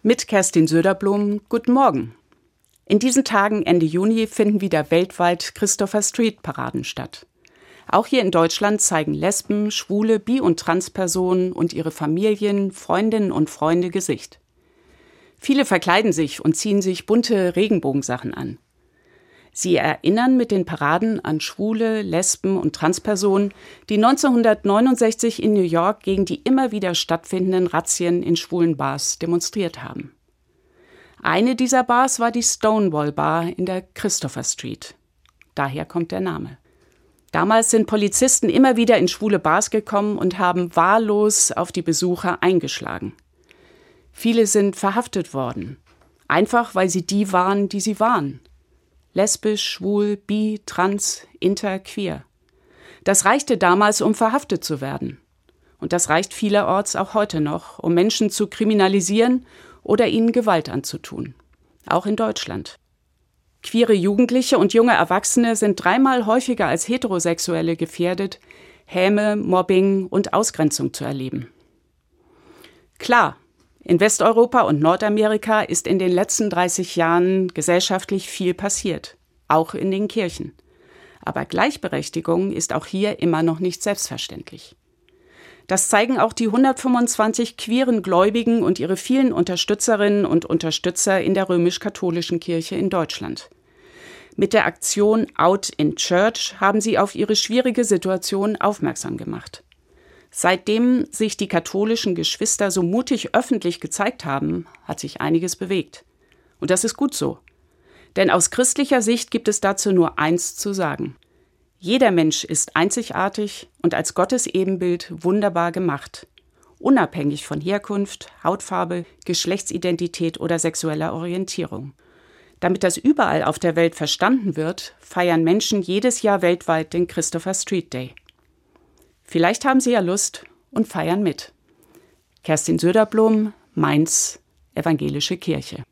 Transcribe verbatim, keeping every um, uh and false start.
Mit Kerstin Söderblom, guten Morgen. In diesen Tagen Ende Juni finden wieder weltweit Christopher-Street-Paraden statt. Auch hier in Deutschland zeigen Lesben, Schwule, Bi- und Transpersonen und ihre Familien, Freundinnen und Freunde Gesicht. Viele verkleiden sich und ziehen sich bunte Regenbogensachen an. Sie erinnern mit den Paraden an Schwule, Lesben und Transpersonen, die neunzehnhundertneunundsechzig in New York gegen die immer wieder stattfindenden Razzien in schwulen Bars demonstriert haben. Eine dieser Bars war die Stonewall Bar in der Christopher Street. Daher kommt der Name. Damals sind Polizisten immer wieder in schwule Bars gekommen und haben wahllos auf die Besucher eingeschlagen. Viele sind verhaftet worden, einfach weil sie die waren, die sie waren. Lesbisch, schwul, bi, trans, inter, queer. Das reichte damals, um verhaftet zu werden. Und das reicht vielerorts auch heute noch, um Menschen zu kriminalisieren oder ihnen Gewalt anzutun. Auch in Deutschland. Queere Jugendliche und junge Erwachsene sind dreimal häufiger als Heterosexuelle gefährdet, Häme, Mobbing und Ausgrenzung zu erleben. Klar, in Westeuropa und Nordamerika ist in den letzten dreißig Jahren gesellschaftlich viel passiert, auch in den Kirchen. Aber Gleichberechtigung ist auch hier immer noch nicht selbstverständlich. Das zeigen auch die hundertfünfundzwanzig queeren Gläubigen und ihre vielen Unterstützerinnen und Unterstützer in der römisch-katholischen Kirche in Deutschland. Mit der Aktion Out in Church haben sie auf ihre schwierige Situation aufmerksam gemacht. Seitdem sich die katholischen Geschwister so mutig öffentlich gezeigt haben, hat sich einiges bewegt. Und das ist gut so. Denn aus christlicher Sicht gibt es dazu nur eins zu sagen. Jeder Mensch ist einzigartig und als Gottes Ebenbild wunderbar gemacht. Unabhängig von Herkunft, Hautfarbe, Geschlechtsidentität oder sexueller Orientierung. Damit das überall auf der Welt verstanden wird, feiern Menschen jedes Jahr weltweit den Christopher Street Day. Vielleicht haben Sie ja Lust und feiern mit. Kerstin Söderblom, Mainz, Evangelische Kirche.